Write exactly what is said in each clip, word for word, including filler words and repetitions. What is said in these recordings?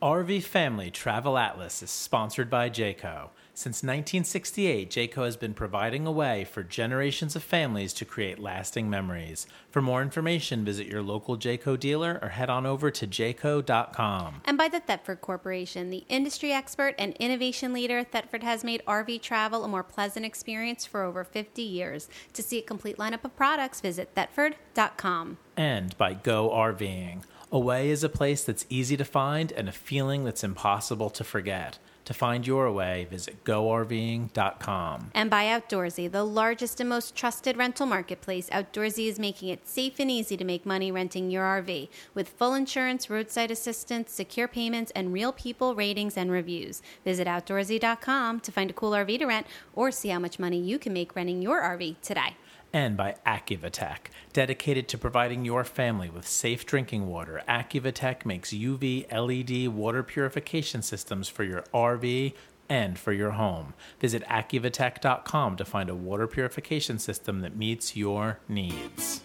R V Family Travel Atlas is sponsored by Jayco. Since nineteen sixty-eight, Jayco has been providing a way for generations of families to create lasting memories. For more information, visit your local Jayco dealer or head on over to jayco dot com. And by the Thetford Corporation, the industry expert and innovation leader, Thetford has made R V travel a more pleasant experience for over fifty years. To see a complete lineup of products, visit thetford dot com. And by GoRVing. Away is a place that's easy to find and a feeling that's impossible to forget. To find your away, visit go R V ing dot com. And by Outdoorsy, the largest and most trusted rental marketplace, Outdoorsy is making it safe and easy to make money renting your R V. With full insurance, roadside assistance, secure payments, and real people ratings and reviews. Visit outdoorsy dot com to find a cool R V to rent or see how much money you can make renting your R V today. And by AccuVitech. Dedicated to providing your family with safe drinking water, AccuVitech makes U V L E D water purification systems for your R V and for your home. Visit accuvitech dot com to find a water purification system that meets your needs.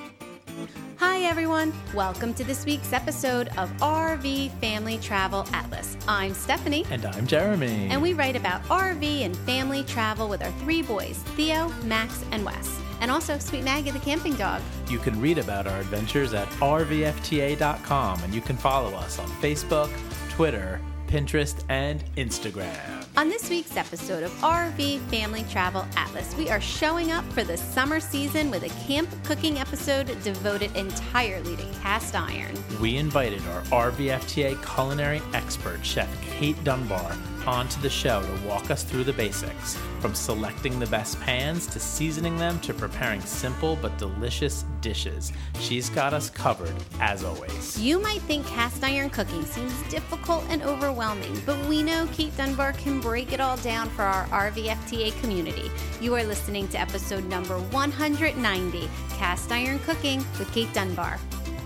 Hi everyone, welcome to this week's episode of R V Family Travel Atlas. I'm Stephanie. And I'm Jeremy. And we write about R V and family travel with our three boys, Theo, Max, and Wes. And also Sweet Maggie the camping dog. You can read about our adventures at R V F T A dot com, and you can follow us on Facebook, Twitter, Pinterest, and Instagram. On this week's episode of R V Family Travel Atlas, we are showing up for the summer season with a camp cooking episode devoted entirely to cast iron. We invited our R V F T A culinary expert, Chef Kate Dunbar, onto the show to walk us through the basics, from selecting the best pans to seasoning them to preparing simple but delicious dishes. She's got us covered, as always. You might think cast iron cooking seems difficult and overwhelming, but we know Kate Dunbar can break it all down for our R V F T A community. You are listening to episode number one hundred ninety, Cast Iron Cooking with Kate Dunbar.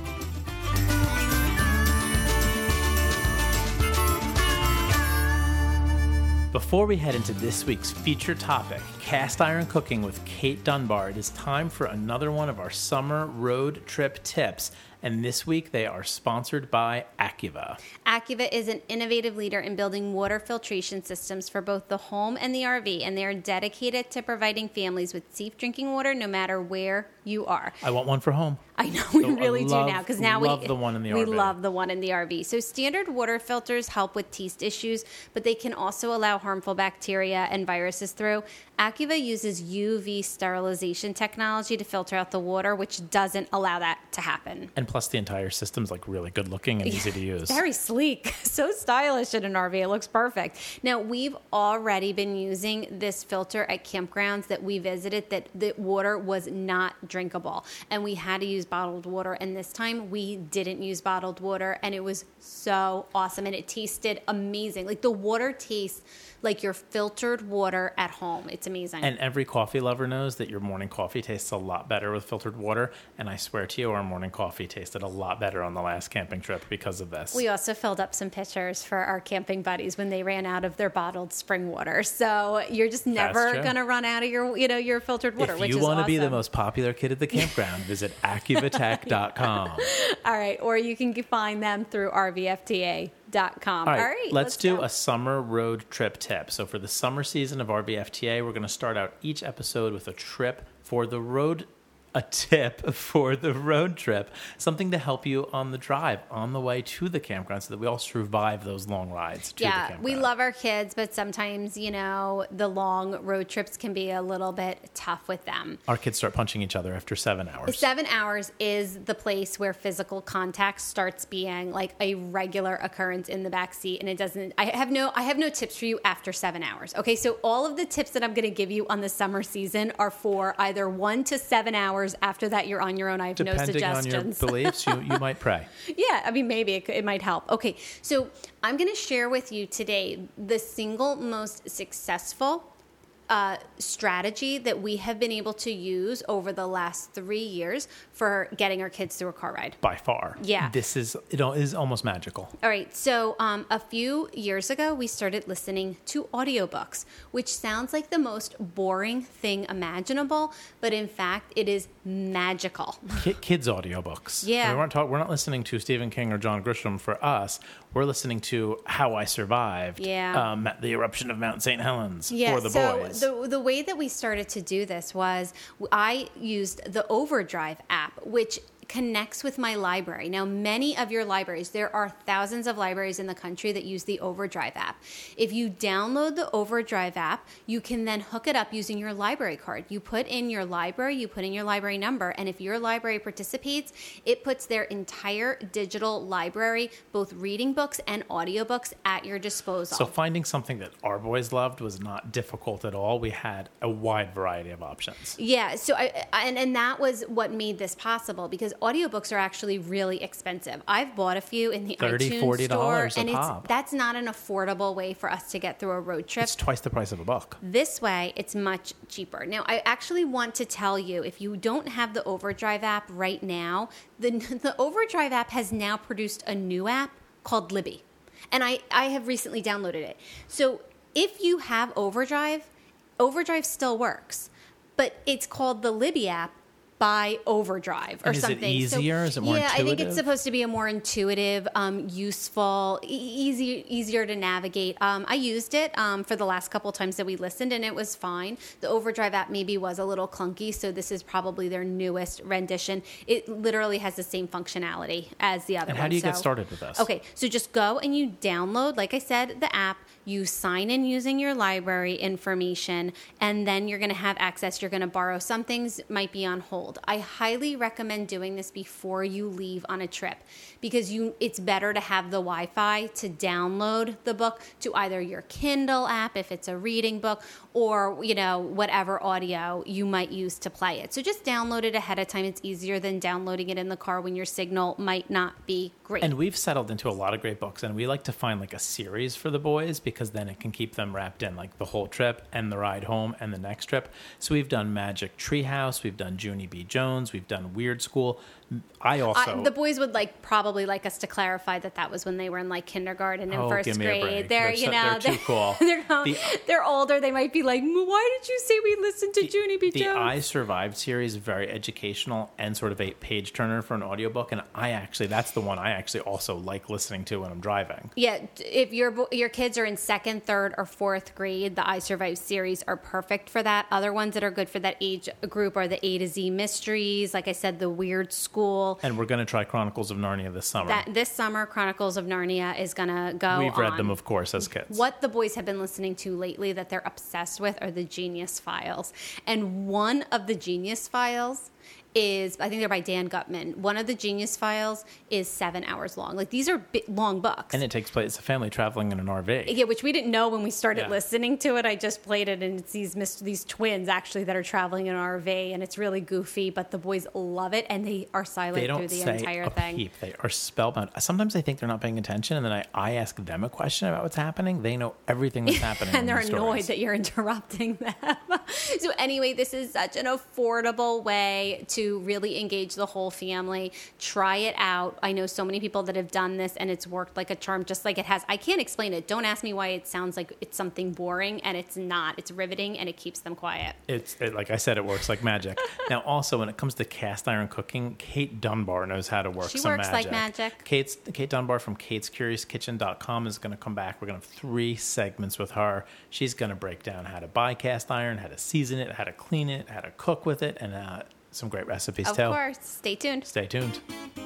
Before we head into this week's feature topic, cast iron cooking with Kate Dunbar, it is time for another one of our summer road trip tips. And this week they are sponsored by Accuva. Accuva is an innovative leader in building water filtration systems for both the home and the R V, and they are dedicated to providing families with safe drinking water no matter where you are. I want one for home. I know we So really I love, do now because now love we the one in the we R V. love the one in the R V. So standard water filters help with taste issues, but they can also allow harmful bacteria and viruses through. Accuva uses U V sterilization technology to filter out the water, which doesn't allow that to happen. And plus the entire system's like really good looking and easy to use. Very sleek. So stylish in an R V. It looks perfect. Now, we've already been using this filter at campgrounds that we visited that the water was not drinkable. And we had to use bottled water. And this time we didn't use bottled water. And it was so awesome. And it tasted amazing. Like the water tastes like your filtered water at home. It's amazing. And every coffee lover knows that your morning coffee tastes a lot better with filtered water. And I swear to you, our morning coffee tasted a lot better on the last camping trip because of this. We also filled up some pitchers for our camping buddies when they ran out of their bottled spring water. So you're just never going to run out of your, you know, your filtered water, if which you is want to awesome. be the most popular kid at the campground, visit accuvitech dot com. All right. Or you can find them through R V F T A dot com. All right, All right let's, let's do go. a summer road trip tip. So for the summer season of R V F T A, we're going to start out each episode with a trip for the road, a tip for the road trip, something to help you on the drive, on the way to the campground so that we all survive those long rides to the Yeah, campground. we love our kids, but sometimes, you know, the long road trips can be a little bit tough with them. Our kids start punching each other after seven hours. Seven hours is the place where physical contact starts being like a regular occurrence in the back seat, and it doesn't. I have no. I have no tips for you after seven hours. Okay, so all of the tips that I'm going to give you on the summer season are for either one to seven hours. After that, you're on your own. I have Depending no suggestions. on your beliefs, you, you might pray. Yeah, I mean, maybe it, it might help. Okay, so I'm going to share with you today the single most successful uh, strategy that we have been able to use over the last three years for getting our kids through a car ride. By far. Yeah. This is, it is almost magical. All right. So um, a few years ago, we started listening to audiobooks, which sounds like the most boring thing imaginable, but in fact, it is magical. Kids audiobooks. Yeah. We weren't talk, we're not listening to Stephen King or John Grisham for us. We're listening to How I Survived. Yeah. Um, the Eruption of Mount Saint Helens Yeah, for the so boys. the the way that we started to do this was I used the Overdrive app, which connects with my library. Now, many of your libraries, there are thousands of libraries in the country that use the Overdrive app. If you download the Overdrive app, you can then hook it up using your library card. You put in your library, you put in your library number, and if your library participates, it puts their entire digital library, both reading books and audiobooks, at your disposal. So finding something that our boys loved was not difficult at all. We had a wide variety of options. Yeah, so I, and, and that was what made this possible, because audiobooks are actually really expensive. I've bought a few in the thirty iTunes dollars, forty dollars store, and a it's pop. that's not an affordable way for us to get through a road trip. It's twice the price of a book. This way, it's much cheaper. Now, I actually want to tell you, if you don't have the Overdrive app right now, the, the Overdrive app has now produced a new app called Libby. And I, I have recently downloaded it. So if you have Overdrive, Overdrive still works. But it's called the Libby app by Overdrive or And is it something. easier? Is it more yeah, I think intuitive? it's supposed to be a more intuitive, um, useful, e- easy, easier to navigate. Um, I used it um, for the last couple times that we listened, and it was fine. The Overdrive app maybe was a little clunky, so this is probably their newest rendition. It literally has the same functionality as the other And one. how do you get so- started with this? Okay, so just go and you download, like I said, the app. You sign in using your library information, and then you're going to have access. You're going to borrow. Some things might be on hold. I highly recommend doing this before you leave on a trip, because you it's better to have the Wi-Fi to download the book to either your Kindle app if it's a reading book, or you know whatever audio you might use to play it. So just download it ahead of time. It's easier than downloading it in the car when your signal might not be great. And we've settled into a lot of great books, and we like to find like a series for the boys, because then it can keep them wrapped in like the whole trip and the ride home and the next trip. So we've done Magic Treehouse, we've done Junie B. Jones, we've done Weird School. I also... I, the boys would like probably like us to clarify that that was when they were in like kindergarten and Oh, first give me a grade. break. They're, They're you so- know they're too cool. They're, going- The- they're older. They might be like, why did you say we listened to Junie B. The Jones? I Survived series is very educational and sort of a page turner for an audiobook, and I actually that's the one I actually also like listening to when I'm driving. Yeah, if your bo- your kids are in second, third, or fourth grade, the I Survived series are perfect for that. Other ones that are good for that age group are the A to Z mysteries. Like I said, the Weird School. And we're going to try Chronicles of Narnia this summer. That this summer, Chronicles of Narnia is gonna go. We've read on. them, of course, as kids. What the boys have been listening to lately that they're obsessed with are the Genius Files. And one of the Genius Files is, I think they're by Dan Gutman. One of the Genius Files is seven hours long. Like, these are bi- long books. And it takes place, it's a family traveling in an R V. Yeah, which we didn't know when we started Yeah. listening to it. I just played it, and it's these mis- these twins actually that are traveling in an R V, and it's really goofy, but the boys love it, and they are silent They through don't the say entire a thing. peep. They are spellbound. Sometimes I think they're not paying attention, and then I, I ask them a question about what's happening. They know everything that's happening. And in they're these annoyed stories. that you're interrupting them. So anyway, this is such an affordable way to really engage the whole family. Try it out. I know so many people that have done this, and it's worked like a charm, just like it has. I can't explain it. Don't ask me why it sounds like it's something boring, and it's not. It's riveting, and it keeps them quiet. It's it, like I said, it works like magic. Now, also when it comes to cast iron cooking, Kate Dunbar knows how to work She some works magic. like magic. Kate's Kate Dunbar from Kate's Curious Kitchen dot com is going to come back. We're going to have three segments with her. She's going to break down how to buy cast iron, how to season it, how to clean it, how to cook with it, and uh, some great recipes Of too. course. Stay tuned. Stay tuned.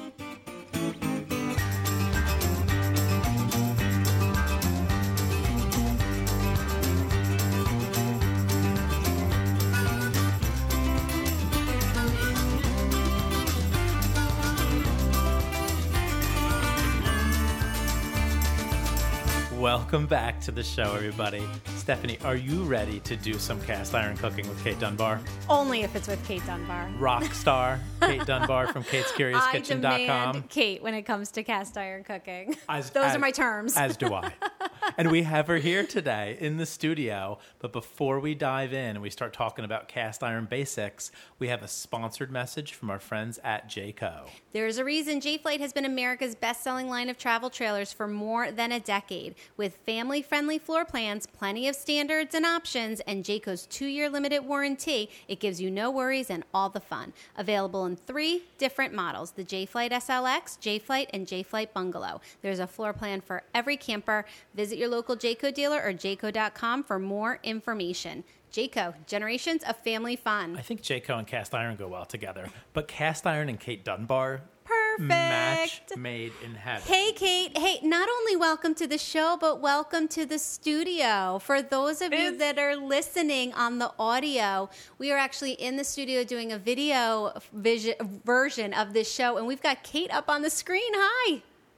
Welcome back to the show, everybody. Stephanie, are you ready to do some cast iron cooking with Kate Dunbar? Only if it's with Kate Dunbar. Rock star Kate Dunbar from Kate's Curious I Kitchen dot com. demand Kate when it comes to cast iron cooking. As- Those as- are my terms. As do I. And we have her here today in the studio. But before we dive in and we start talking about cast iron basics, we have a sponsored message from our friends at Jayco. There's a reason Jay-Flight has been America's best-selling line of travel trailers for more than a decade. With family-friendly floor plans, plenty of standards and options, and Jayco's two-year limited warranty, it gives you no worries and all the fun. Available in three different models, the Jay-Flight S L X, Jay-Flight, and Jay-Flight Bungalow. There's a floor plan for every camper. Visit your local Jayco dealer or jayco dot com for more information. Jayco, generations of family fun. I think Jayco and cast iron go well together, but cast iron and Kate Dunbar, perfect match made in heaven. Hey, Kate. Hey, not only welcome to the show, but welcome to the studio. For those of you that are listening on the audio, we are actually in the studio doing a video vision, version of this show, and we've got Kate up on the screen. Hi.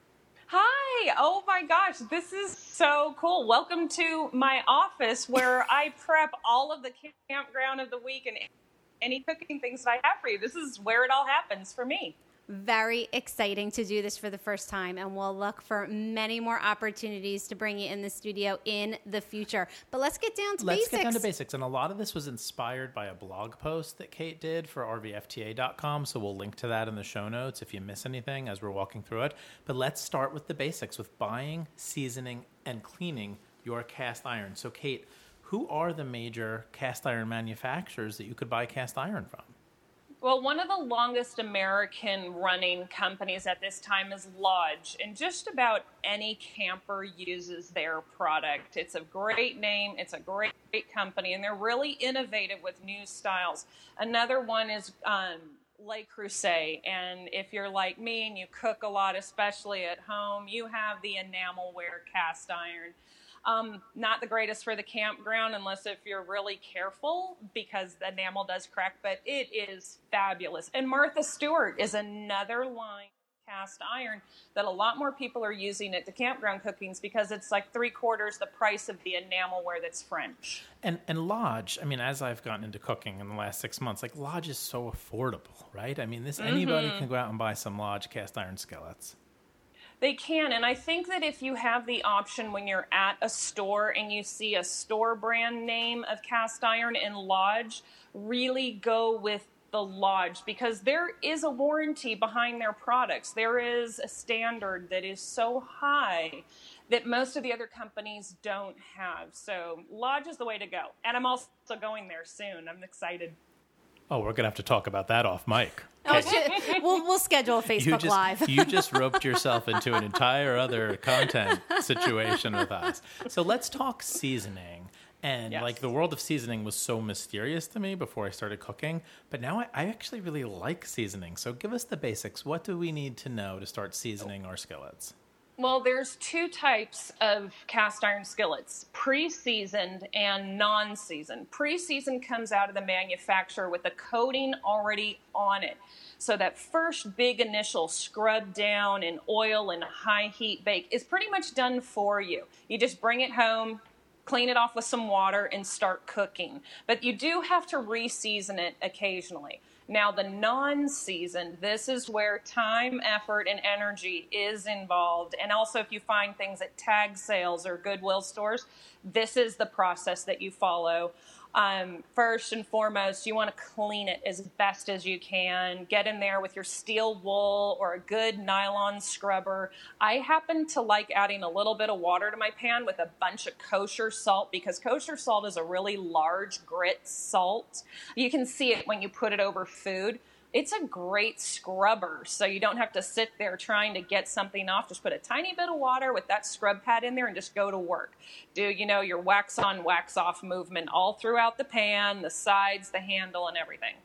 Hi. Oh my gosh, this is so cool. Welcome to my office where I prep all of the campground of the week and any cooking things that I have for you. This is where it all happens for me. Very exciting to do this for the first time, and we'll look for many more opportunities to bring you in the studio in the future. But let's get down to let's basics. Let's get down to basics. And a lot of this was inspired by a blog post that Kate did for R V F T A dot com, so we'll link to that in the show notes if you miss anything as we're walking through it. But let's start with the basics, with buying, seasoning, and cleaning your cast iron. So, Kate, who are the major cast iron manufacturers that you could buy cast iron from? Well, one of the longest American running companies at this time is Lodge, and just about any camper uses their product. It's a great name, it's a great, great company, and they're really innovative with new styles. Another one is um, Le Creuset, and if you're like me and you cook a lot, especially at home, you have the enamelware cast iron. Um, not the greatest for the campground unless if you're really careful because the enamel does crack, but it is fabulous. And Martha Stewart is another line of cast iron that a lot more people are using at the campground cookings because it's like three quarters the price of the enamelware that's French. And and Lodge, I mean, as I've gotten into cooking in the last six months, like Lodge is so affordable, right? I mean, this mm-hmm. anybody can go out and buy some Lodge cast iron skillets. They can, and I think that if you have the option when you're at a store and you see a store brand name of cast iron in Lodge, really go with the Lodge because there is a warranty behind their products. There is a standard that is so high that most of the other companies don't have. So Lodge is the way to go, and I'm also going there soon. I'm excited. Oh, we're going to have to talk about that off mic. Oh, shit. We'll, we'll schedule a Facebook you just, Live. You just roped yourself into an entire other content situation with us. So let's talk seasoning. And yes. like the world of seasoning was so mysterious to me before I started cooking. But now I, I actually really like seasoning. So give us the basics. What do we need to know to start seasoning our skillets? Well, there's two types of cast iron skillets, pre-seasoned and non-seasoned. Pre-seasoned comes out of the manufacturer with a coating already on it. So that first big initial scrub down in oil and high heat bake is pretty much done for you. You just bring it home, clean it off with some water, and start cooking. But you do have to re-season it occasionally. Now, the non-seasoned, this is where time, effort, and energy is involved. And also, if you find things at tag sales or Goodwill stores, this is the process that you follow. Um, first and foremost, you want to clean it as best as you can. Get in there with your steel wool or a good nylon scrubber. I happen to like adding a little bit of water to my pan with a bunch of kosher salt because kosher salt is a really large grit salt. You can see it when you put it over food. It's a great scrubber, so you don't have to sit there trying to get something off. Just put a tiny bit of water with that scrub pad in there and just go to work. Do, you know, your wax on, wax off movement all throughout the pan, the sides, the handle, and everything.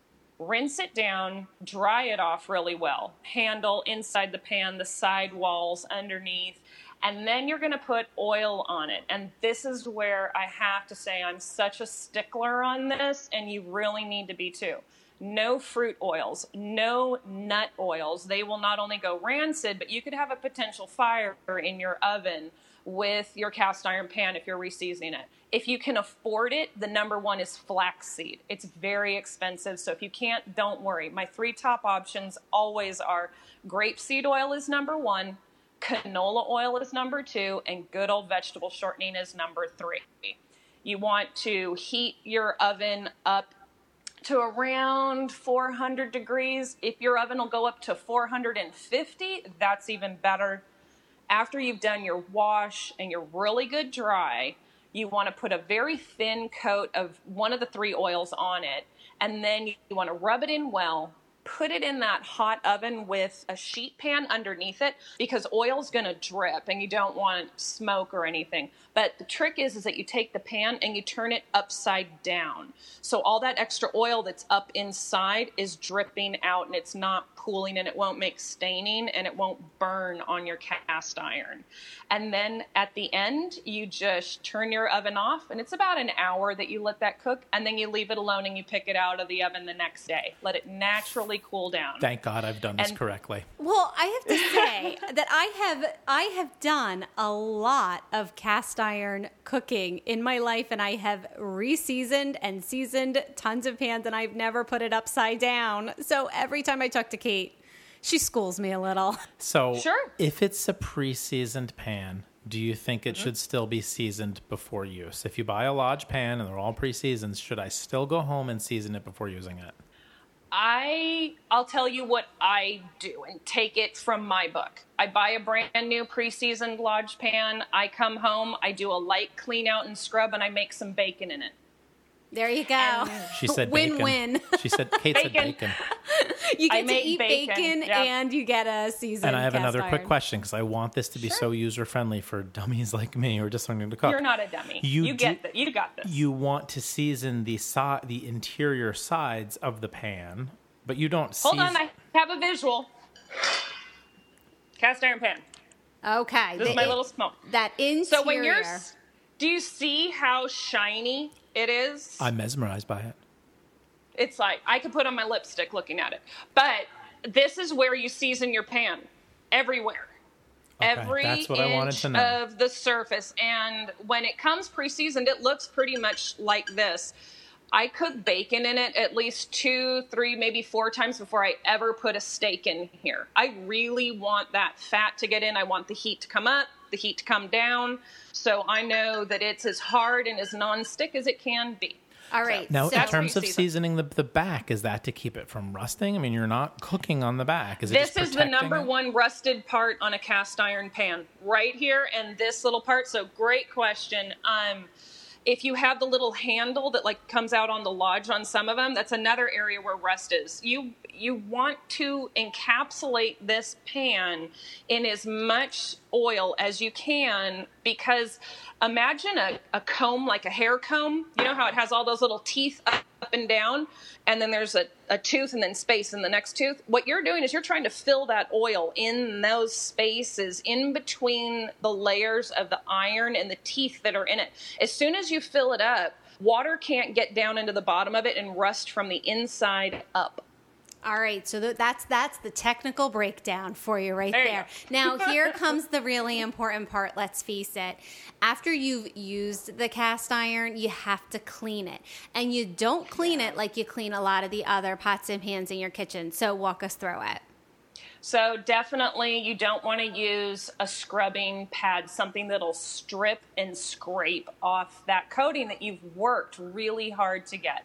Rinse it down, dry it off really well. Handle, inside the pan, the side walls, underneath. And then you're going to put oil on it. And this is where I have to say I'm such a stickler on this, and you really need to be too. No fruit oils, no nut oils. They will not only go rancid, but you could have a potential fire in your oven with your cast iron pan if you're reseasoning it. If you can afford it, the number one is flaxseed. It's very expensive, so if you can't, don't worry. My three top options always are grapeseed oil is number one, Canola oil is number two, and good old vegetable shortening is number three. You want to heat your oven up to around four hundred degrees. If your oven will go up to four hundred fifty, that's even better. After you've done your wash and you're really good dry, you want to put a very thin coat of one of the three oils on it, and then you want to rub it in well. Put it in that hot oven with a sheet pan underneath it, because oil's going to drip and you don't want smoke or anything. But the trick is, is that you take the pan and you turn it upside down. So all that extra oil that's up inside is dripping out, and it's not pooling, and it won't make staining, and it won't burn on your cast iron. And then at the end, you just turn your oven off, and it's about an hour that you let that cook, and then you leave it alone and you pick it out of the oven the next day. Let it naturally cool down. Thank God I've done this And- correctly. Well, I have to say that I have I have done a lot of cast iron cooking in my life, and I have re-seasoned and seasoned tons of pans, and I've never put it upside down. So every time I talk to Kate, she schools me a little. So Sure. if it's a pre-seasoned pan, do you think it Mm-hmm. should still be seasoned before use? If you buy a Lodge pan and they're all pre-seasoned, should I still go home and season it before using it? I I'll tell you what I do, and take it from my book. I buy a brand new pre-seasoned Lodge pan. I come home, I do a light clean out and scrub, and I make some bacon in it. There you go. She said bacon. Win-win. She said, Kate said Bacon. bacon. You I get to make eat bacon, bacon, yeah. and you get a seasoned And I have cast another quick iron. question, because I want this to be so user-friendly for dummies like me who are just learning to cook. You're not a dummy. You You, do- get that. You got this. You want to season the si- the interior sides of the pan, but you don't Hold season... on, I have a visual. Cast iron pan. Okay. This the- is my little smoke. That interior. So when you're, s- do you see how shiny it is? I'm mesmerized by it. It's like, I could put on my lipstick looking at it. But this is where you season your pan. Everywhere. Okay, Every that's what inch I wanted to know. of the surface. And when it comes pre-seasoned, it looks pretty much like this. I cook bacon in it at least two, three, maybe four times before I ever put a steak in here. I really want that fat to get in. I want the heat to come up, the heat to come down. So I know that it's as hard and as non-stick as it can be. All right. Now, so in terms of pre-seasoned. seasoning the, the back, is that to keep it from rusting? I mean, you're not cooking on the back. Is it This just is the protecting number it? one rusted part on a cast iron pan, right here, and this little part. So great question. Um, if you have the little handle that like comes out on the Lodge on some of them, that's another area where rust is. You you want to encapsulate this pan in as much oil as you can, because imagine a, a comb, like a hair comb. You know how it has all those little teeth up, up and down, and then there's a, a tooth and then space in the next tooth. What you're doing is you're trying to fill that oil in those spaces in between the layers of the iron and the teeth that are in it. As soon as you fill it up, water can't get down into the bottom of it and rust from the inside up. All right, so th- that's that's the technical breakdown for you right There you there. go. Now, here comes the really important part, let's face it. After you've used the cast iron, you have to clean it. And you don't clean it like you clean a lot of the other pots and pans in your kitchen. So walk us through it. So definitely you don't want to use a scrubbing pad, something that'll strip and scrape off that coating that you've worked really hard to get.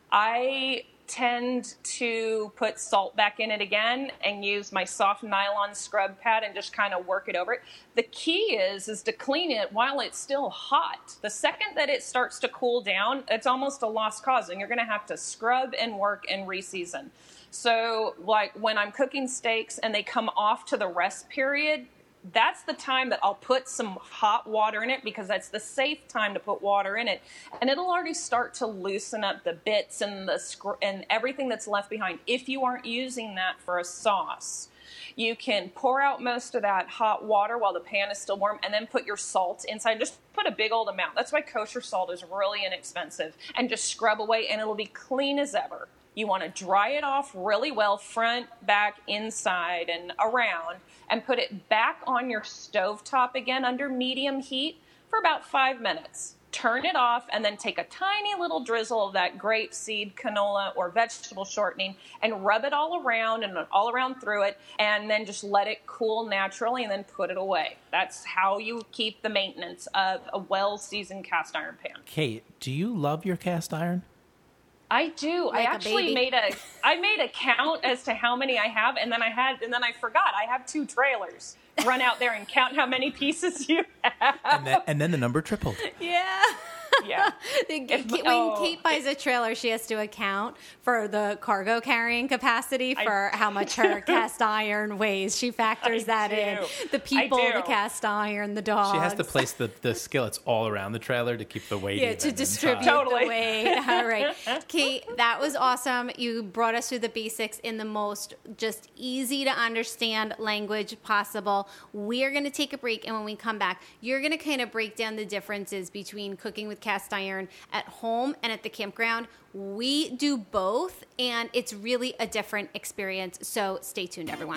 I tend to put salt back in it again and use my soft nylon scrub pad and just kind of work it over it. The key is is to clean it while it's still hot. The second that it starts to cool down, it's almost a lost cause, and you're going to have to scrub and work and re-season. So like when I'm cooking steaks and they come off to the rest period, that's the time that I'll put some hot water in it, because that's the safe time to put water in it. And it'll already start to loosen up the bits and the scr- and everything that's left behind. If you aren't using that for a sauce, you can pour out most of that hot water while the pan is still warm, and then put your salt inside. Just put a big old amount. That's why kosher salt is really inexpensive. And just scrub away, and it'll be clean as ever. You want to dry it off really well, front, back, inside, and around, and put it back on your stovetop again under medium heat for about five minutes. turn it off, and then take a tiny little drizzle of that grape seed canola or vegetable shortening and rub it all around and all around through it, and then just let it cool naturally and then put it away. That's how you keep the maintenance of a well-seasoned cast iron pan. Kate, do you love your cast iron? I do. Like I a actually baby. made a I made a count as to how many I have, and then I had and then I forgot. I have two trailers. Run out there and count how many pieces you have. And then, and then the number tripled. Yeah. Yeah. The- If- when oh, Kate buys a trailer, she has to account for the cargo carrying capacity for I how much her cast iron weighs. She factors I that do. in. The I people, do. the cast iron, the dogs. She has to place the, the skillets all around the trailer to keep the weight Yeah, even to inside. distribute Totally. the weight. All right. Kate, that was awesome. You brought us through the basics in the most just easy to understand language possible. We're going to take a break, and when we come back, you're going to kind of break down the differences between cooking with cast iron at home and at the campground. We do both, and it's really a different experience. So stay tuned, everyone.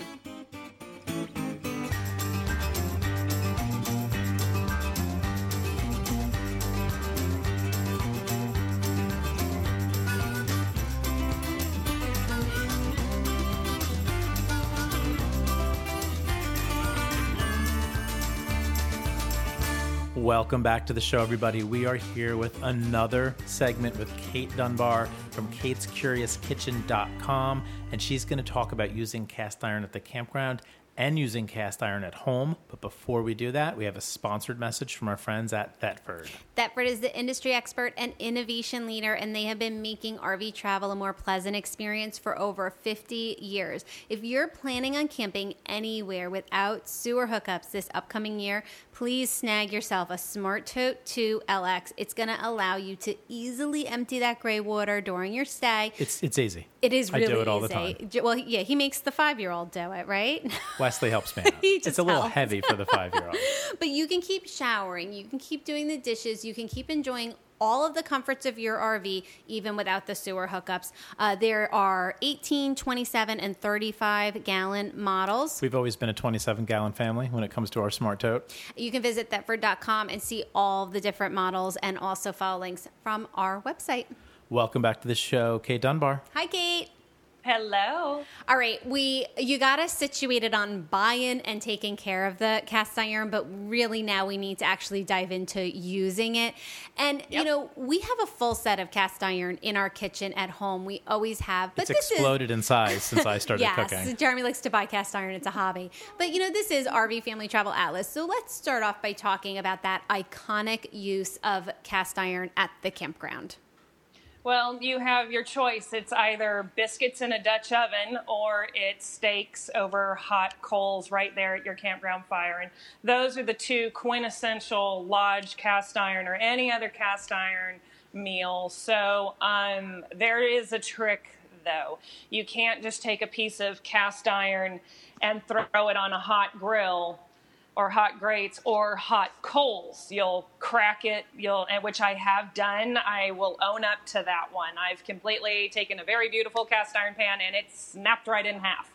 Welcome back to the show, everybody. We are here with another segment with Kate Dunbar from kates curious kitchen dot com, and she's going to talk about using cast iron at the campground and using cast iron at home. But before we do that, we have a sponsored message from our friends at Thetford. Thetford is the industry expert and innovation leader, and they have been making R V travel a more pleasant experience for over fifty years. If you're planning on camping anywhere without sewer hookups this upcoming year, please snag yourself a Smart Tote two L X. It's going to allow you to easily empty that gray water during your stay. It's it's easy. It is really I do it all easy. the time. J- Well, yeah, he makes the five-year-old do it, right? Wesley helps me out. He just It's a little helps. heavy for the five-year-old. But you can keep showering, you can keep doing the dishes, you can keep enjoying all of the comforts of your R V, even without the sewer hookups. Uh, there are eighteen, twenty-seven, and thirty-five gallon models. We've always been a twenty-seven gallon family when it comes to our Smart Tote. You can visit thetford dot com and see all the different models and also follow links from our website. Welcome back to the show, Kate Dunbar. Hi, Kate. Hello. All right, we you got us situated on buying and taking care of the cast iron, but really now we need to actually dive into using it. And you Yep. know, we have a full set of cast iron in our kitchen at home. We always have, but It's this exploded in size since I started yes, cooking. Jeremy likes to buy cast iron. It's a hobby. But, you know, this is R V Family Travel Atlas. So let's start off by talking about that iconic use of cast iron at the campground. Well, you have your choice. It's either biscuits in a Dutch oven or it's steaks over hot coals right there at your campground fire. And those are the two quintessential lodge cast iron or any other cast iron meal. So um, there is a trick, though. You can't just take a piece of cast iron and throw it on a hot grill or hot grates or hot coals. You'll crack it, you'll, and which I have done. I will own up to that one. I've completely taken a very beautiful cast iron pan and it snapped right in half.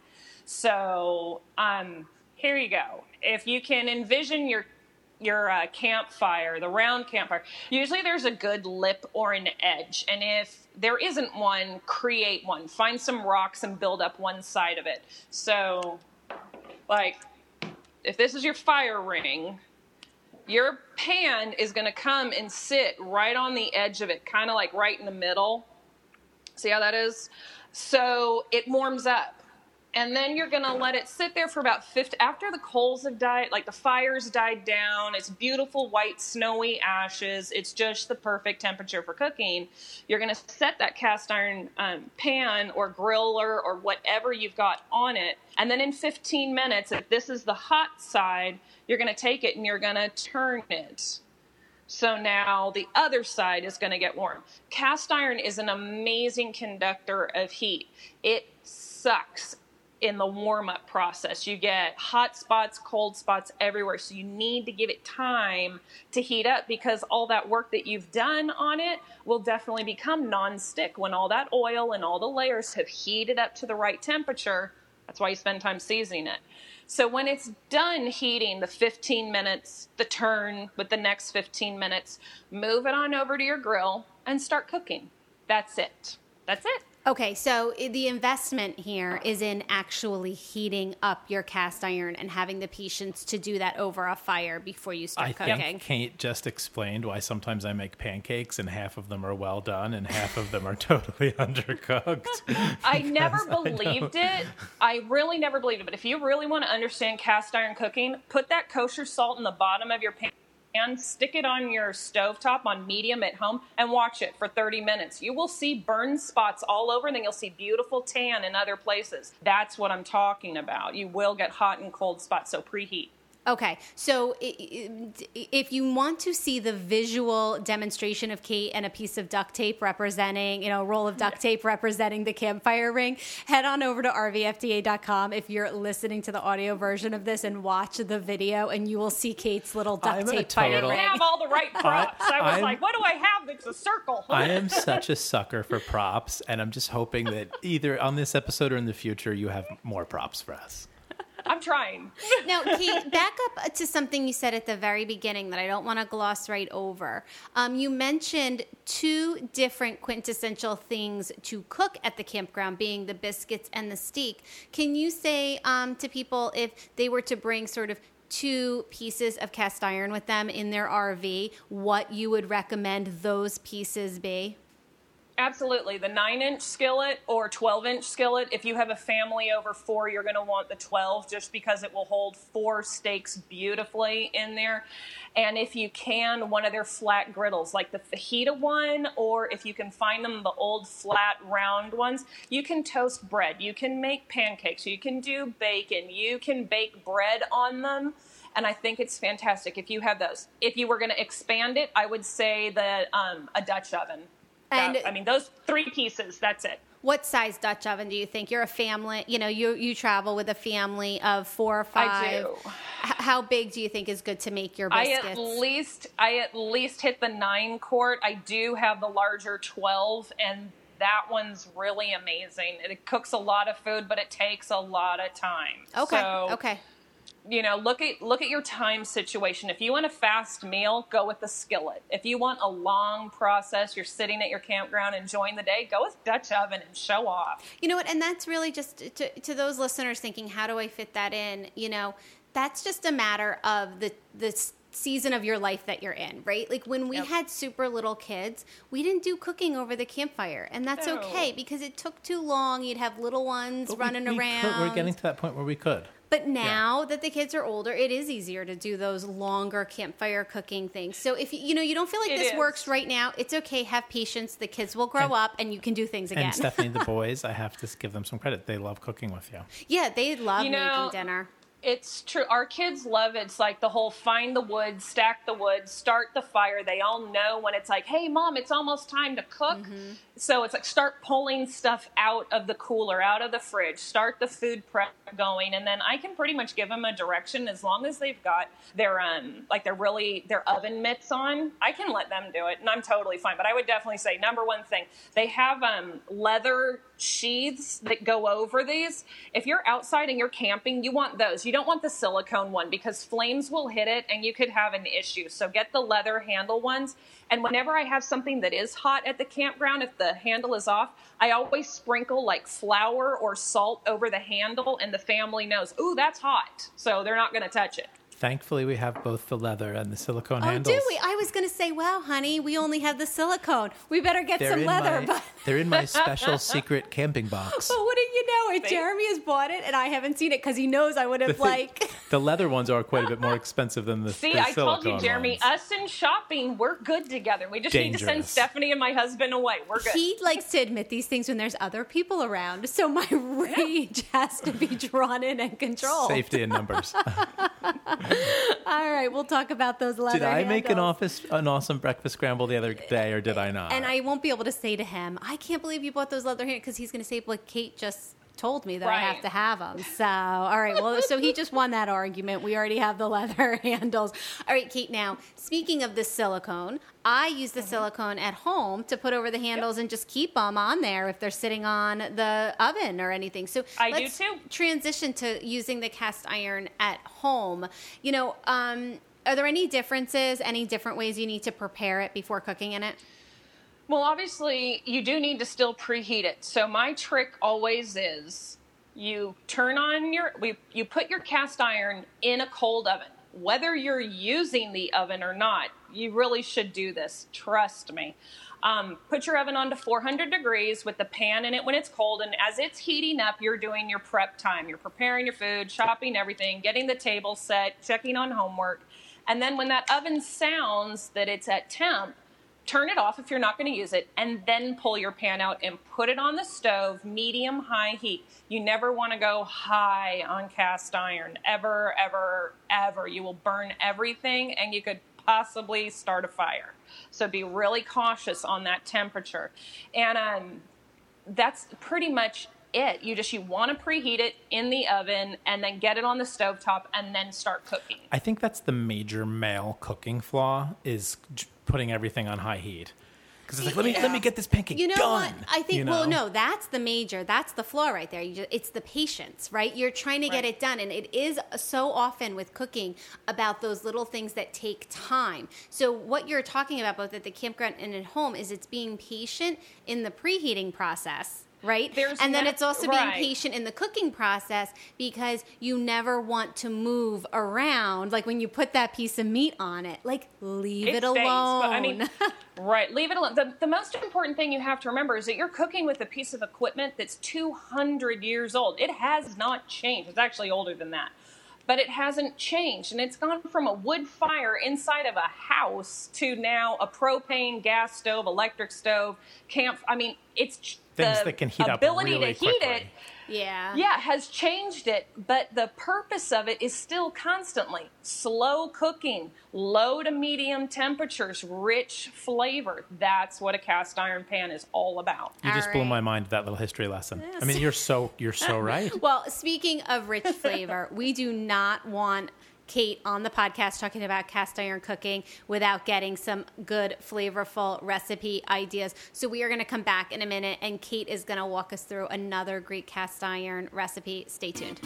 So um, here you go. If you can envision your your uh, campfire, the round campfire, usually there's a good lip or an edge. And if there isn't one, create one. Find some rocks and build up one side of it. So like, if this is your fire ring, your pan is going to come and sit right on the edge of it, kind of like right in the middle. See how that is? So it warms up. And then you're going to let it sit there for about fifty, after the coals have died, like the fire's died down, it's beautiful white snowy ashes, it's just the perfect temperature for cooking. You're going to set that cast iron um, pan or griller or whatever you've got on it. And then in fifteen minutes, if this is the hot side, you're going to take it and you're going to turn it. So now the other side is going to get warm. Cast iron is an amazing conductor of heat. It sucks in the warm-up process. You get hot spots, cold spots everywhere. So you need to give it time to heat up because all that work that you've done on it will definitely become non-stick when all that oil and all the layers have heated up to the right temperature. That's why you spend time seasoning it. So when it's done heating, the fifteen minutes, the turn with the next fifteen minutes, move it on over to your grill and start cooking. That's it. That's it. Okay, so the investment here is in actually heating up your cast iron and having the patience to do that over a fire before you start I cooking. think Kate just explained why sometimes I make pancakes and half of them are well done and half of them are totally undercooked. I never believed I it. I really never believed it. But if you really want to understand cast iron cooking, put that kosher salt in the bottom of your pan. And stick it on your stovetop on medium at home and watch it for thirty minutes. You will see burn spots all over, and then you'll see beautiful tan in other places. That's what I'm talking about. You will get hot and cold spots, so preheat. Okay, so if you want to see the visual demonstration of Kate and a piece of duct tape representing, you know, a roll of duct tape representing the campfire ring, head on over to R V F D A dot com if you're listening to the audio version of this and watch the video, and you will see Kate's little duct I'm a tape fire total- I ring. have all the right props. I was I'm- like, what do I have that's a circle? I am such a sucker for props, and I'm just hoping that either on this episode or in the future, you have more props for us. I'm trying. Now, Kate, back up to something you said at the very beginning that I don't want to gloss right over. Um, you mentioned two different quintessential things to cook at the campground, being the biscuits and the steak. Can you say um, to people if they were to bring sort of two pieces of cast iron with them in their R V, what you would recommend those pieces be? Absolutely. The nine inch skillet or twelve inch skillet. If you have a family over four, you're going to want the twelve just because it will hold four steaks beautifully in there. And if you can, one of their flat griddles, like the fajita one, or if you can find them, the old flat round ones, you can toast bread. You can make pancakes. You can do bacon. You can bake bread on them. And I think it's fantastic if you have those. If you were going to expand it, I would say the um, a Dutch oven. And That, I mean, those three pieces, that's it. What size Dutch oven do you think? You're a family, you know, you you travel with a family of four or five. I do. H- how big do you think is good to make your biscuits? I at least I at least hit the nine quart. I do have the larger twelve, and that one's really amazing. It cooks a lot of food, but it takes a lot of time. Okay. So, okay. you know, look at look at your time situation. If you want a fast meal, go with the skillet. If you want a long process, you're sitting at your campground enjoying the day, go with Dutch oven and show off. You know what? And that's really just to, to those listeners thinking, how do I fit that in? You know, that's just a matter of the the season of your life that you're in, right? Like when we Yep. had super little kids, we didn't do cooking over the campfire, and that's No. okay because it took too long. You'd have little ones But we- running we around. could- we're getting to that point where we could. But now that the kids are older, it is easier to do those longer campfire cooking things. So if you, you know you don't feel like It this is. works right now, it's okay. Have patience. The kids will grow And- up, and you can do things again. And Stephanie, the boys, I have to give them some credit. They love cooking with you. Yeah, they love You know, making dinner. It's true. Our kids love it. It's like the whole find the wood, stack the wood, start the fire. They all know when it's like, hey, Mom, it's almost time to cook. Mm-hmm. So it's like start pulling stuff out of the cooler, out of the fridge, start the food prep going. And then I can pretty much give them a direction as long as they've got their, um, like they're really, their oven mitts on. I can let them do it and I'm totally fine. But I would definitely say number one thing, they have um, leather sheaths that go over these. If you're outside and you're camping, you want those. You don't want the silicone one because flames will hit it and you could have an issue. So get the leather handle ones. And whenever I have something that is hot at the campground, if the handle is off, I always sprinkle like flour or salt over the handle and the family knows, ooh, that's hot. So they're not going to touch it. Thankfully, we have both the leather and the silicone Oh, handles. do we? I was going to say, wow, honey, we only have the silicone. We better get They're some in leather. my, But, they're in my special secret camping box. but wouldn't you know it? They- Jeremy has bought it, and I haven't seen it because he knows I would The, have, thing- like... the leather ones are quite a bit more expensive than the, See, the I told you, silicone Jeremy, ones. us and shopping, we're good together. We just need to send Dangerous. Stephanie and my husband away. We're good. He likes to admit these things when there's other people around, so my rage has to be drawn in and controlled. Safety in numbers. All right, we'll talk about those leather Did I make an handles. office an awesome breakfast scramble the other day, or did I not? And I won't be able to say to him, I can't believe you bought those leather handles, because he's going to say, like, Kate just told me that Right. I have to have them. So, all right. Well, so he just won that argument. We already have the leather handles. All right, Kate, now, speaking of the silicone, I use the mm-hmm. silicone at home to put over the handles yep. and just keep them on there if they're sitting on the oven or anything. So I let's do too. transition to using the cast iron at home. You know, um, are there any differences, any different ways you need to prepare it before cooking in it? Well, obviously, you do need to still preheat it. So my trick always is you turn on your, we, you put your cast iron in a cold oven. Whether you're using the oven or not, you really should do this. Trust me. Um, put your oven on to four hundred degrees with the pan in it when it's cold. And as it's heating up, you're doing your prep time. You're preparing your food, chopping everything, getting the table set, checking on homework. And then when that oven sounds that it's at temp, turn it off if you're not going to use it, and then pull your pan out and put it on the stove, medium high heat. You never want to go high on cast iron, ever, ever, ever. You will burn everything, and you could possibly start a fire. So be really cautious on that temperature. And um, that's pretty much it. You just, you want to preheat it in the oven and then get it on the stovetop and then start cooking. I think that's the major male cooking flaw, is putting everything on high heat. Because it's like, let me yeah. let me get this pancake you know done. What? I think, you know? well, no, that's the major, that's the flaw right there. You just, it's the patience, right? You're trying to right. get it done. And it is so often with cooking about those little things that take time. So what you're talking about both at the campground and at home is it's being patient in the preheating process. Right? There's and then not, it's also right. being patient in the cooking process, because you never want to move around. Like when you put that piece of meat on it, like leave it, it alone. Stays, but, I mean, right, leave it alone. The, the most important thing you have to remember is that you're cooking with a piece of equipment that's two hundred years old. It has not changed. It's actually older than that. But it hasn't changed. And it's gone from a wood fire inside of a house to now a propane, gas stove, electric stove, camp. I mean, it's things the that can heat ability up really to heat quickly. it. Yeah. Yeah, has changed it, but the purpose of it is still constantly slow cooking, low to medium temperatures, rich flavor. That's what a cast iron pan is all about. You All just blew right. my mind with that little history lesson. Yes. I mean, you're so you're so right. Well, speaking of rich flavor, we do not want Kate on the podcast talking about cast iron cooking without getting some good, flavorful recipe ideas. So we are going to come back in a minute, and Kate is going to walk us through another great cast iron recipe. Stay tuned.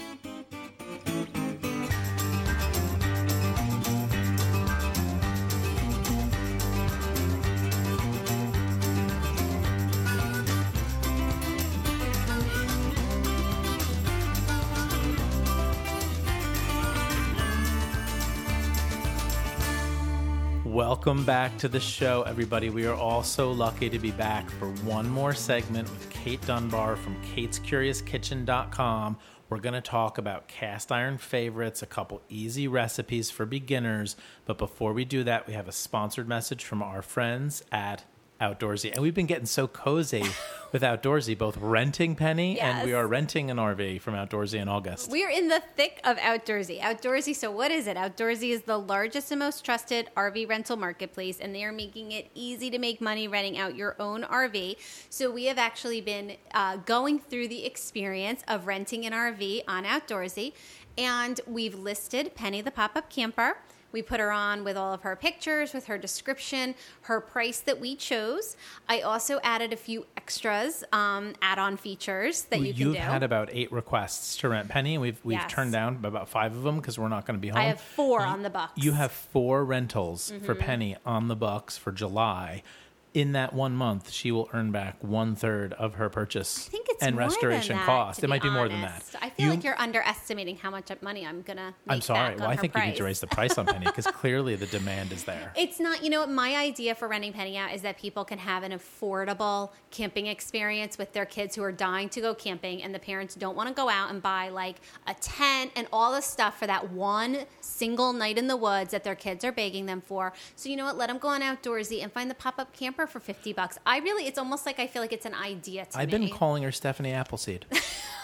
Welcome back to the show, everybody. We are all so lucky to be back for one more segment with Kate Dunbar from kates curious kitchen dot com. We're going to talk about cast iron favorites, a couple easy recipes for beginners. But before we do that, we have a sponsored message from our friends at Outdoorsy. And we've been getting so cozy with Outdoorsy, both renting Penny Yes. and we are renting an R V from Outdoorsy in August. We are in the thick of Outdoorsy. Outdoorsy, so what is it? Outdoorsy is the largest and most trusted R V rental marketplace, and they are making it easy to make money renting out your own R V. So we have actually been uh, going through the experience of renting an R V on Outdoorsy, and we've listed Penny the Pop-Up Camper. We put her on with all of her pictures, with her description, her price that we chose. I also added a few extras, um, add-on features that you can You've do. had about eight requests to rent Penny, and we've we've Yes. turned down about five of them because we're not going to be home. I have four You- on the books. You have four rentals Mm-hmm. for Penny on the books for July. In that one month, she will earn back one third of her purchase I think it's and more restoration than that, cost. to It might be more than honest. that. I feel You- like you're underestimating how much money I'm gonna make I'm sorry. back Well, on I her think price. you need to raise the price on Penny because clearly the demand is there. It's not, you know what, my idea for renting Penny out is that people can have an affordable camping experience with their kids who are dying to go camping, and the parents don't want to go out and buy like a tent and all the stuff for that one single night in the woods that their kids are begging them for. So you know what, let them go on Outdoorsy and find the pop-up camper for fifty bucks. I really, it's almost like I feel like it's an idea to I've me. been calling her Stephanie Appleseed.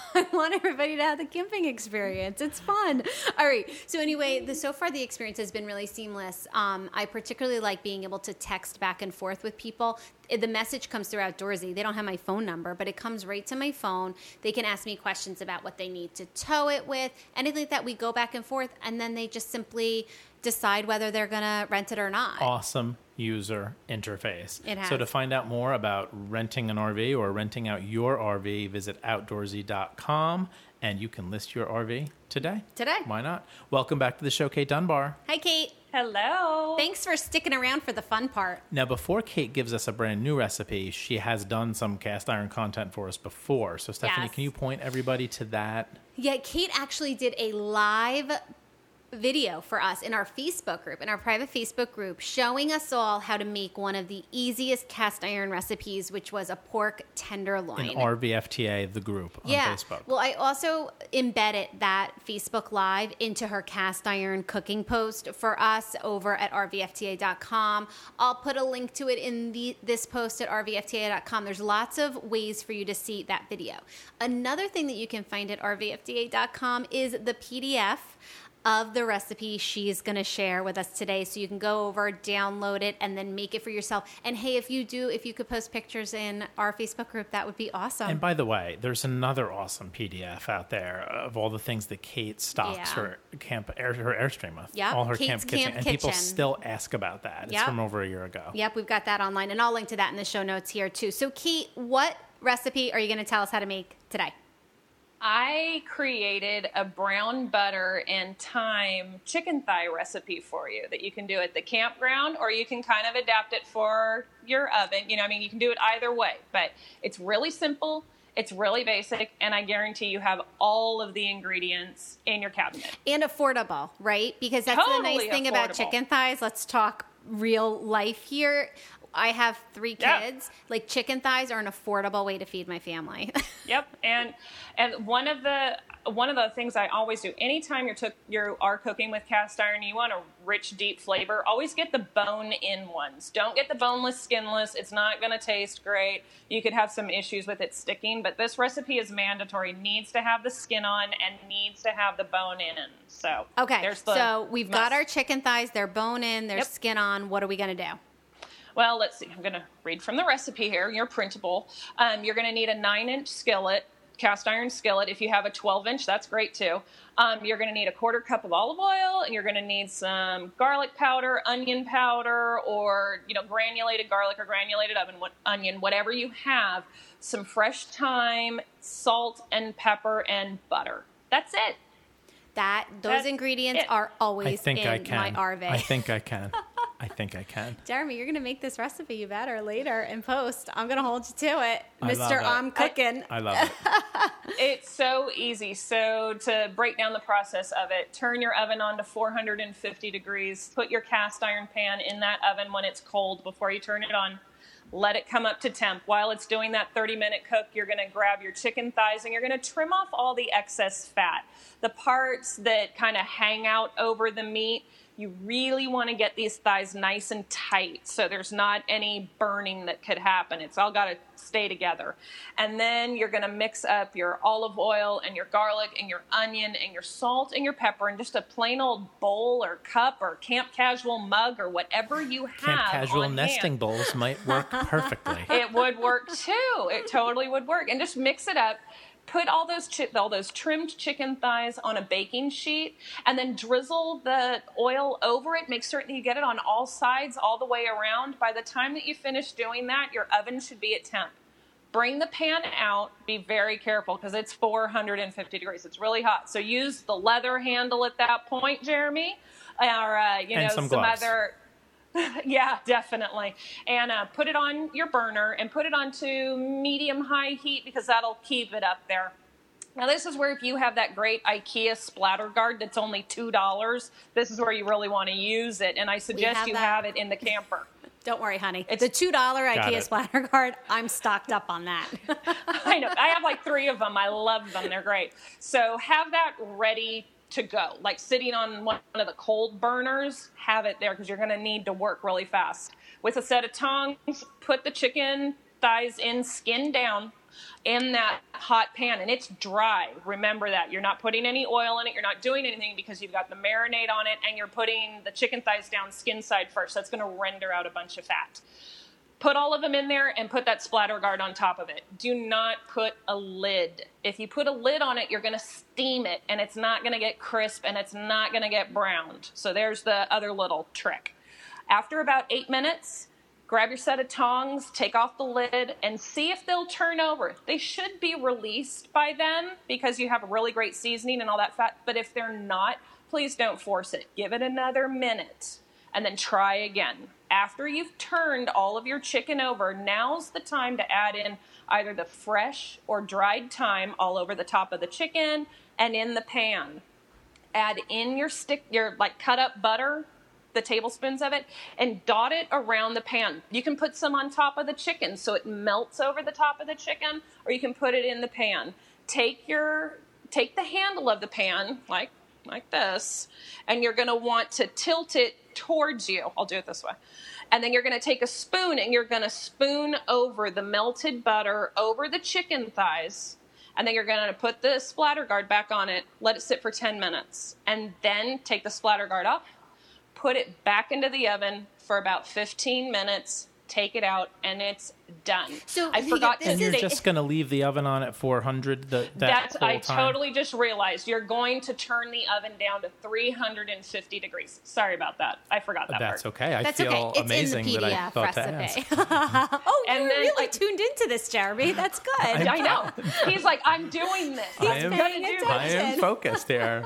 I want everybody to have the camping experience. It's fun. All right. So anyway, the so far the experience has been really seamless. Um, I particularly like being able to text back and forth with people. The message comes through Outdoorsy. They don't have my phone number, but it comes right to my phone. They can ask me questions about what they need to tow it with, anything like that. We go back and forth, and then they just simply decide whether they're going to rent it or not. Awesome user interface. It has. So to find out more about renting an R V or renting out your R V, visit outdoorsy dot com, and you can list your R V today. Today. Why not? Welcome back to the show, Kate Dunbar. Hi, Kate. Hello. Thanks for sticking around for the fun part. Now, before Kate gives us a brand new recipe, she has done some cast iron content for us before. So, Stephanie, Yes. can you point everybody to that? Yeah, Kate actually did a live video for us in our Facebook group, in our private Facebook group, showing us all how to make one of the easiest cast iron recipes, which was a pork tenderloin. In R V F T A, the group on yeah. Facebook. Well, I also embedded that Facebook Live into her cast iron cooking post for us over at R V F T A dot com. I'll put a link to it in the this post at R V F T A dot com. There's lots of ways for you to see that video. Another thing that you can find at R V F T A dot com is the P D F of the recipe she's going to share with us today. So you can go over, download it, and then make it for yourself. And hey, if you do, if you could post pictures in our Facebook group, that would be awesome. And by the way, there's another awesome P D F out there of all the things that Kate stocks Yeah. her camp air, her Airstream with. Yep, All her Kate's camp kitchen. Camp And people Kitchen. still ask about that. It's Yep. from over a year ago. Yep, we've got that online, and I'll link to that in the show notes here too. So, Kate, what recipe are you going to tell us how to make today? I created a brown butter and thyme chicken thigh recipe for you that you can do at the campground, or you can kind of adapt it for your oven. You know, I mean, you can do it either way, but it's really simple. It's really basic, and I guarantee you have all of the ingredients in your cabinet. And affordable, right? Because that's the nice Totally thing about affordable. chicken thighs. Let's talk real life here. I have three Yeah. kids. Like, chicken thighs are an affordable way to feed my family. Yep, and and one of the one of the things I always do anytime you're took you are cooking with cast iron, you want a rich, deep flavor. Always get the bone-in ones. Don't get the boneless, skinless. It's not going to taste great. You could have some issues with it sticking, but this recipe is mandatory. Needs to have the skin on and needs to have the bone in. So Okay, there's the so we've got must. our chicken thighs. They're bone in, they're Yep. skin on. What are we going to do? Well, let's see. I'm going to read from the recipe here. You're printable. Um, you're going to need a nine-inch skillet, cast iron skillet. If you have a twelve-inch, that's great too. Um, you're going to need a quarter cup of olive oil, and you're going to need some garlic powder, onion powder, or you know granulated garlic or granulated oven what, onion, whatever you have. Some fresh thyme, salt and pepper, and butter. That's it. That those That's ingredients it. are I always think in I can. my R V. I think I can. I think I can. Jeremy, you're going to make this recipe. You better later in post. I'm going to hold you to it, I love Mister it. I'm cooking. I love it. It's so easy. So to break down the process of it, turn your oven on to four hundred fifty degrees. Put your cast iron pan in that oven when it's cold before you turn it on. Let it come up to temp. While it's doing that thirty minute cook, you're going to grab your chicken thighs and you're going to trim off all the excess fat. The parts that kind of hang out over the meat, you really want to get these thighs nice and tight so there's not any burning that could happen. It's all got to stay together. And then you're going to mix up your olive oil and your garlic and your onion and your salt and your pepper in just a plain old bowl or cup or camp casual mug or whatever you have. Camp casual on nesting hand. bowls might work perfectly. It would work too. It totally would work. And just mix it up. Put all those chi- all those trimmed chicken thighs on a baking sheet and then drizzle the oil over it. Make certain you get it on all sides all the way around. By the time that you finish doing that, your oven should be at temp. Bring the pan out. Be very careful because it's four hundred fifty degrees. It's really hot. So use the leather handle at that point, Jeremy, or uh, you And know some some gloves. other. Yeah, definitely. And uh, put it on your burner and put it onto medium-high heat because that'll keep it up there. Now, this is where if you have that great IKEA splatter guard that's only two dollars, this is where you really want to use it. And I suggest have you that. have it in the camper. Don't worry, honey. It's- the two dollar Got IKEA it. splatter card, I'm stocked up on that. I know. I have like three of them. I love them. They're great. So have that ready to go, like sitting on one of the cold burners. Have it there because you're going to need to work really fast. With a set of tongs, put the chicken thighs in, skin down. in that hot pan, and it's dry. Remember that. You're not putting any oil in it. You're not doing anything because you've got the marinade on it, and you're putting the chicken thighs down skin side first. That's going to render out a bunch of fat. Put all of them in there and put that splatter guard on top of it. Do not put a lid. If you put a lid on it, you're going to steam it, and it's not going to get crisp, and it's not going to get browned. So there's the other little trick. After about eight minutes, grab your set of tongs, take off the lid, and see if they'll turn over. They should be released by then because you have a really great seasoning and all that fat. But if they're not, please don't force it. Give it another minute and then try again. After you've turned all of your chicken over, now's the time to add in either the fresh or dried thyme all over the top of the chicken and in the pan. Add in your stick, your like cut up butter, the tablespoons of it, and dot it around the pan. You can put some on top of the chicken so it melts over the top of the chicken, or you can put it in the pan. Take your take the handle of the pan like like this, and you're going to want to tilt it towards you. I'll do it this way. And then you're going to take a spoon and you're going to spoon over the melted butter over the chicken thighs. And then you're going to put the splatter guard back on it, let it sit for ten minutes, and then take the splatter guard off, put it back into the oven for about fifteen minutes, take it out, and it's done. So I forgot to And you're say, just going to leave the oven on at four hundred the, that that's whole I time? totally just realized you're going to turn the oven down to three hundred fifty degrees. Sorry about that. I forgot that That's part. okay. I That's feel okay. It's amazing in the P D that I F thought recipe. to ask. Oh, you And were then, really like- tuned into this, Jeremy. That's good. I know. He's like, I'm doing this. I I'm am, going to do I this. am focused here.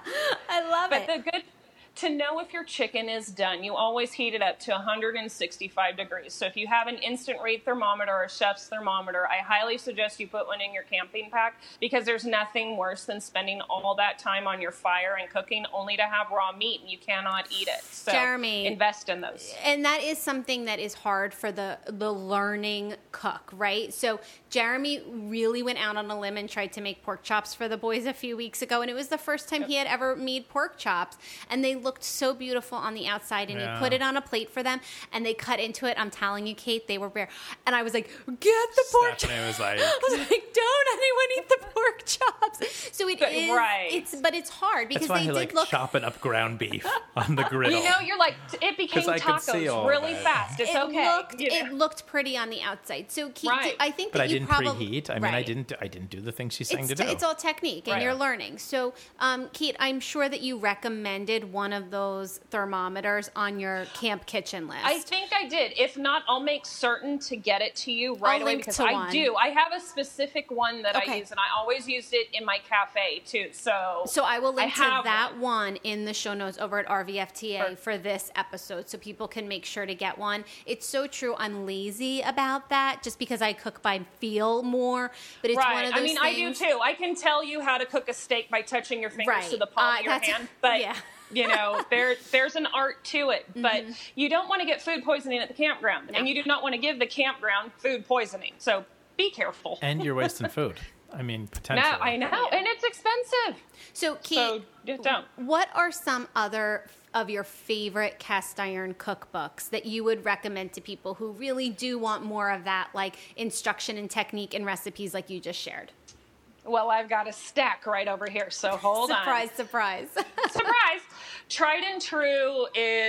I love But it. the good to know if your chicken is done, you always heat it up to one hundred sixty-five degrees. So if you have an instant read thermometer or a chef's thermometer, I highly suggest you put one in your camping pack because there's nothing worse than spending all that time on your fire and cooking only to have raw meat and you cannot eat it. So Jeremy, invest in those. And that is something that is hard for the the learning cook, right? So Jeremy really went out on a limb and tried to make pork chops for the boys a few weeks ago, and it was the first time he had ever made pork chops, and they looked so beautiful on the outside, and Yeah. he put it on a plate for them, and they cut into it. I'm telling you, Kate, they were bare. And I was like, get the pork chops. Stephanie was like, I was like, don't anyone eat the pork chops. So it But- is, right. it's, but it's hard because that's why they I did like look. chopping up ground beef on the griddle. You know, you're like, it became 'Cause I could see all tacos of really it. fast. It's it okay. looked you know. it looked pretty on the outside. So Keith, Right. I think but that I you didn't probably preheat. I mean, I Right. didn't. I didn't do the things she's saying It's, to do. it's all technique, and Right. you're learning. So, um, Kate, I'm sure that you recommended one of those thermometers on your camp kitchen list. I think I did. If not, I'll make certain to get it to you right I'll away link because to I one. do. I have a specific one that Okay. I use, and I always used it in my cafe too. So, So I will link I to have that one. one. in the show notes over at R V F T A Perfect. for this episode, so people can make sure to get one. It's so true. I'm lazy about that, just because I cook by feel more. But it's right. one of those I mean, I do things- too. I can tell you how to cook a steak by touching your fingers Right. to the palm Uh, of your that's- hand, but. yeah. You know, there there's an art to it, but Mm-hmm. you don't want to get food poisoning at the campground, No. and you do not want to give the campground food poisoning. So be careful. And you're wasting food. I mean, No, potentially. I know, and it's expensive. So, Kate, So just don't. what are some other of your favorite cast iron cookbooks that you would recommend to people who really do want more of that, like instruction and technique and recipes like you just shared? Well, I've got a stack right over here, so hold surprise, surprise. on. Surprise! Tried and true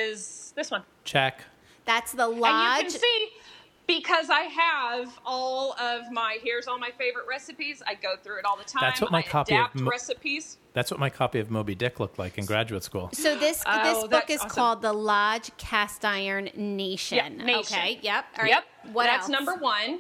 is this one. Check. That's the And Lodge. you can see, because I have all of my, here's all my favorite recipes. I go through it all the time. That's what my I copy of adapt Mo- recipes. That's what my copy of Moby Dick looked like in graduate school. So this Oh, this book that's is awesome. called The Lodge Cast Iron Nation. Yep, Nation. Okay, yep. All right. Yep. What That's else? number one.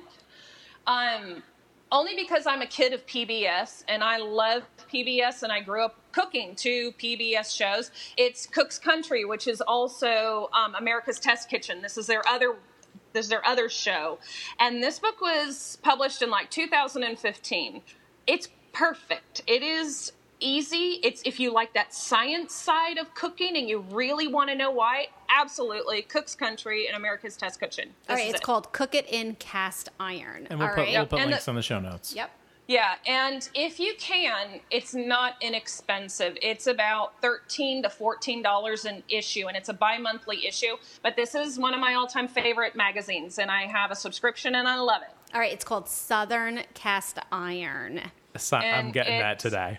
Um, only because I'm a kid of P B S and I love P B S and I grew up cooking to P B S shows. It's Cook's Country, which is also um, America's Test Kitchen. This is their other this is their other show. And this book was published in like two thousand fifteen. It's perfect. It is easy. It's if you like that science side of cooking and you really want to know why, absolutely. Cook's Country and America's Test Kitchen. This All right, is it's it. called Cook It in Cast Iron. And we'll All put, right. we'll put And links the- on the show notes. Yep. Yeah, and if you can, it's not inexpensive. It's about thirteen to fourteen dollars an issue, and it's a bi-monthly issue. But this is one of my all-time favorite magazines, and I have a subscription, and I love it. All right, it's called Southern Cast Iron. So I'm And getting that it's- today.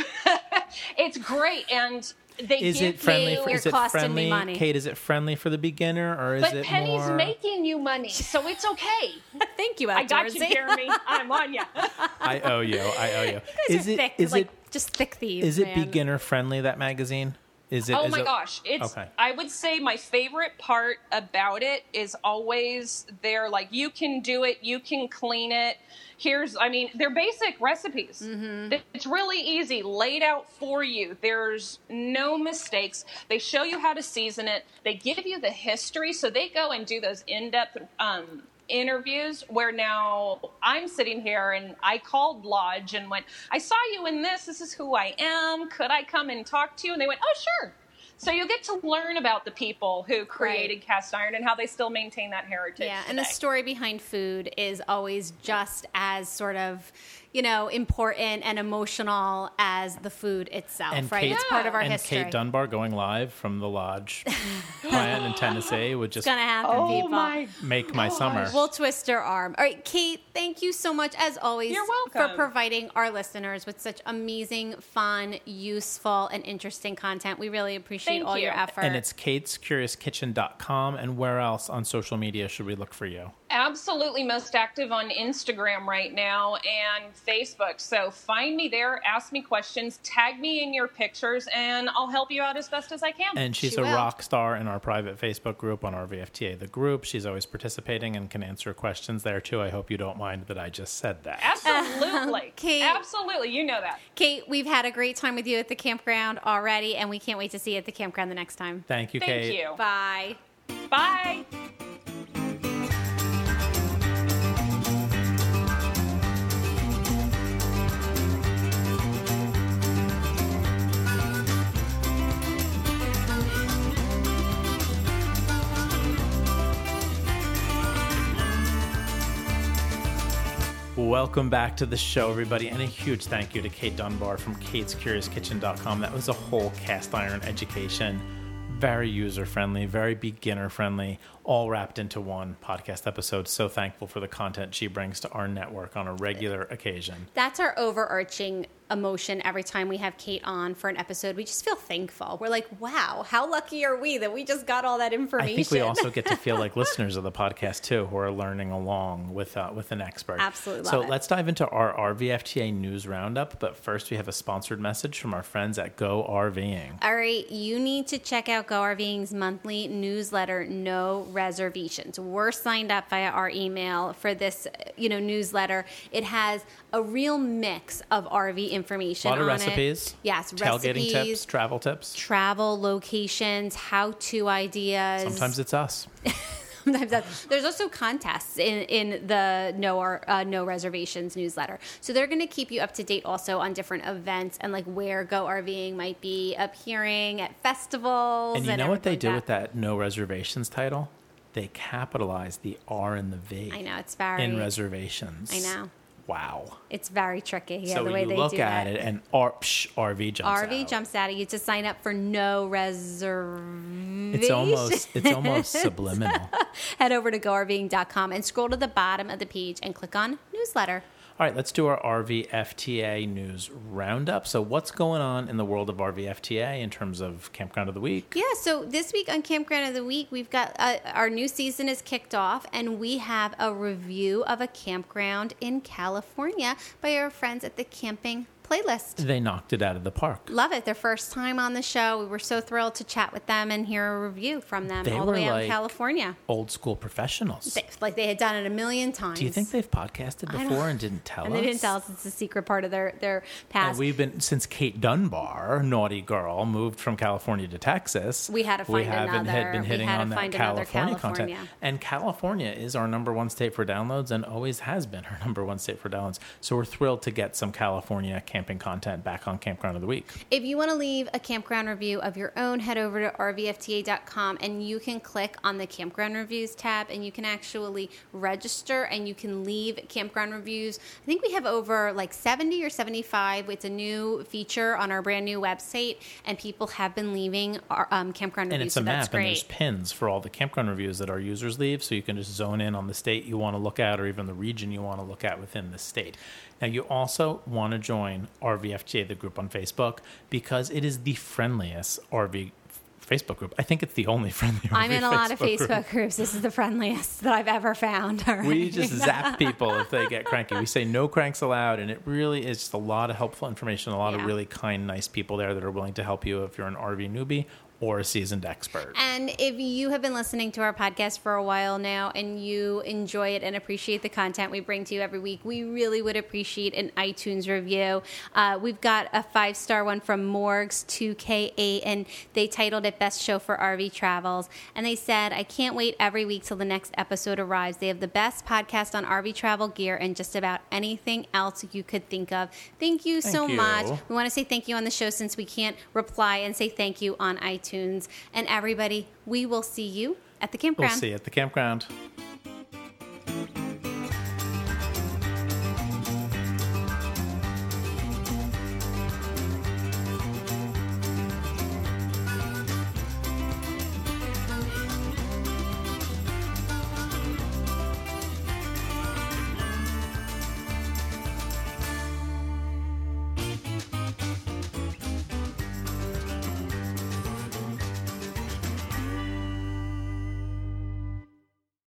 It's great, and they Is give it friendly? you... For, You're is it costing me friendly, money. Kate? Is it friendly for the beginner, or is But it Penny's more? making you money, so it's okay. Thank you, I got you, Outdoorsy. Jeremy. I'm on you. I owe you. I owe you. You guys Is are it? thick, Is like it? just thick thieves. Is it man. beginner friendly? That magazine? Is it? Oh is my it- gosh. It's Okay. I would say my favorite part about it is always they're like, you can do it, you can clean it. Here's I mean, they're basic recipes. Mm-hmm. It's really easy, laid out for you. There's no mistakes. They show you how to season it. They give you the history, so they go and do those in-depth um interviews where now I'm sitting here and I called Lodge and went, I saw you in this. This is who I am. Could I come and talk to you? And they went, oh, sure. So you get to learn about the people who created Right. cast iron and how they still maintain that heritage. Yeah, and the today. story behind food is always just as sort of, you know, important and emotional as the food itself, And right? Kate, It's part of our and history. Kate Dunbar going live from the Lodge plant in Tennessee would just It's gonna happen, Oh people. my make my summer. We'll twist your arm. All right, Kate, thank you so much, as always, You're for welcome. providing our listeners with such amazing, fun, useful, and interesting content. We really appreciate Thank all your you. effort. And it's kates curious kitchen dot com. And where else on social media should we look for you? Absolutely most active on Instagram right now and Facebook. So find me there, ask me questions, tag me in your pictures, and I'll help you out as best as I can. And she's She a will. rock star in our private Facebook group on R V F T A, the group. She's always participating and can answer questions there too. I hope you don't mind that I just said that. Absolutely. Kate. Absolutely. You know that. Kate, we've had a great time with you at the campground already, and we can't wait to see you at the campground the next time. Thank you, Thank Kate. you. Bye. Bye. Welcome back to the show, everybody, and a huge thank you to Kate Dunbar from kates curious kitchen dot com. That was a whole cast iron education. Very user-friendly, very beginner-friendly, all wrapped into one podcast episode. So thankful for the content she brings to our network on a regular occasion. That's our overarching emotion every time we have Kate on for an episode. We just feel thankful. We're like, wow, how lucky are we that we just got all that information? I think we also get to feel like listeners of the podcast, too, who are learning along with uh, with an expert. Absolutely love So it. let's dive into our R V F T A news roundup. But first, we have a sponsored message from our friends at Go RVing. All right, you need to check out GoRVing's monthly newsletter, No Reservations. We're signed up via our email for this, you know, newsletter. It has a real mix of R V information A lot of on recipes. it. Yes, Tailgating recipes, tips, travel tips. travel locations, how-to ideas. Sometimes it's us. Sometimes that's, there's also contests in, in the no or, uh, no reservations newsletter. So they're going to keep you up to date also on different events and like where Go RVing might be appearing at festivals. And you know what they everything do like with that no reservations title? They capitalize the R and the V. I know, it's very- in reservations. I know. Wow. It's very tricky. Yeah, so the way you they look do at that. it and R, psh, R V jumps R V out. jumps out at you to sign up for no reservations. It's almost it's almost subliminal. Head over to go R V ing dot com and scroll to the bottom of the page and click on newsletter. All right, let's do our R V F T A news roundup. So what's going on in the world of R V F T A in terms of Campground of the Week? Yeah, so this week on Campground of the Week, we've got uh, our new season is kicked off, and we have a review of a campground in California by our friends at the Camping Playlist. They knocked it out of the park. Love it. Their first time on the show. We were so thrilled to chat with them and hear a review from them They all the were way out like in California. Old school professionals. They, like they had done it a million times. Do you think they've podcasted I don't- before and didn't tell And us? they didn't tell us it's a secret part of their, their past. And we've been, since Kate Dunbar, naughty girl, moved from California to Texas. We had to we find haven't another- had been we hitting had to on that find another California, California. content. And California is our number one state for downloads and always has been our number one state for downloads. So we're thrilled to get some California camping content back on Campground of the Week. If you want to leave a campground review of your own, head over to R V F T A dot com and you can click on the campground reviews tab and you can actually register and you can leave campground reviews. I think we have over like seventy or seventy-five. It's a new feature on our brand new website, and people have been leaving our um, campground And reviews. it's a so map, that's and great. there's pins for all the campground reviews that our users leave, so you can just zone in on the state you want to look at or even the region you want to look at within the state. Now, you also want to join R V F G A, the group on Facebook, because it is the friendliest R V Facebook group. I think it's the only friendly R V I'm in a lot of Facebook Facebook group. groups. This is the friendliest that I've ever found. All right. We just zap people if they get cranky. We say no cranks allowed, and it really is just a lot of helpful information, a lot Yeah. of really kind, nice people there that are willing to help you if you're an R V newbie or a seasoned expert. And if you have been listening to our podcast for a while now and you enjoy it and appreciate the content we bring to you every week, we really would appreciate an iTunes review. Uh, we've got a five-star one from Morgs two K eight, and they titled it Best Show for R V Travels. And they said, I can't wait every week till the next episode arrives. They have the best podcast on R V travel gear and just about anything else you could think of. Thank you Thank so you. much. We want to say thank you on the show since we can't reply and say thank you on iTunes. And everybody, we will see you at the We'll campground. see you at the campground.